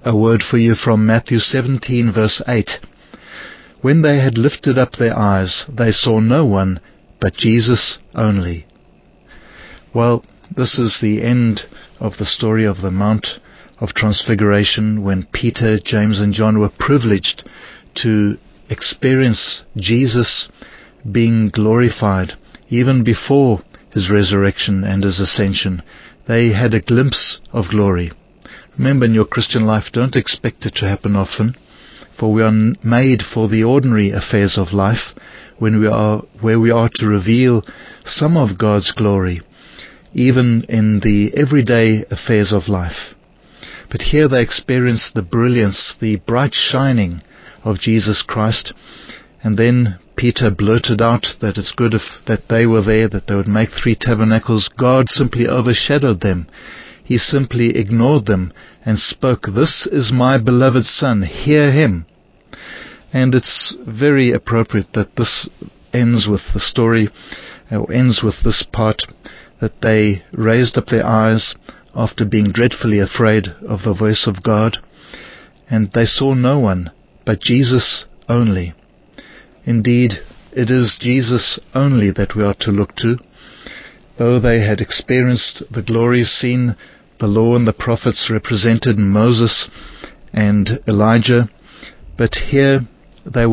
a word for you from Matthew 17 verse 8. When they had lifted up their eyes, they saw no one but Jesus only. Well, this is the end of the story of the Mount of Transfiguration, when Peter, James and John were privileged to experience Jesus being glorified even before his resurrection and his ascension. They had a glimpse of glory. Remember, in your Christian life, don't expect it to happen often, for we are made for the ordinary affairs of life, where we are to reveal some of God's glory, even in the everyday affairs of life. But here they experienced the brilliance, the bright shining of Jesus Christ, and then Peter blurted out that it's good that they were there, that they would make 3 tabernacles. God simply overshadowed them. He simply ignored them and spoke, "This is my beloved Son, hear him." And it's very appropriate that this ends with the story, or ends with this part, that they raised up their eyes after being dreadfully afraid of the voice of God, and they saw no one but Jesus only. Indeed, it is Jesus only that we are to look to. Though they had experienced the glory, seen the law and the prophets represented in Moses and Elijah, but here they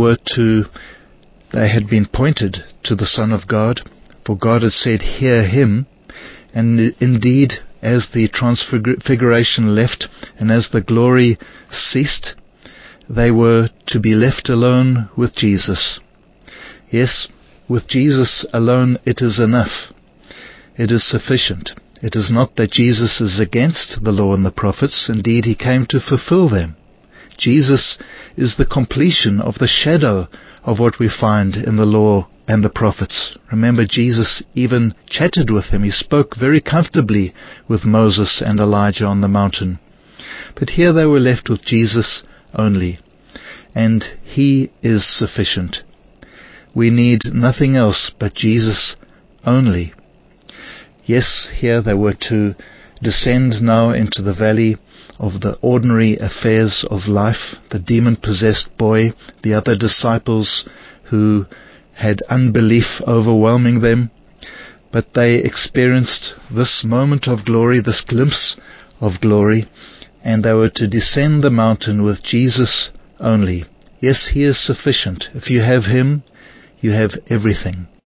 had been pointed to the Son of God, for God had said, "Hear him." And indeed, as the transfiguration left and as the glory ceased, they were to be left alone with Jesus. Yes, with Jesus alone it is enough. It is sufficient. It is not that Jesus is against the law and the prophets. Indeed, he came to fulfill them. Jesus is the completion of the shadow of what we find in the law and the prophets. Remember, Jesus even chatted with him. He spoke very comfortably with Moses and Elijah on the mountain. But here they were left with Jesus only, and he is sufficient. We need nothing else but Jesus only. Yes, here they were to descend now into the valley of the ordinary affairs of life, the demon-possessed boy, the other disciples who had unbelief overwhelming them, but they experienced this moment of glory, this glimpse of glory, and they were to descend the mountain with Jesus only. Yes, he is sufficient. If you have him, you have everything.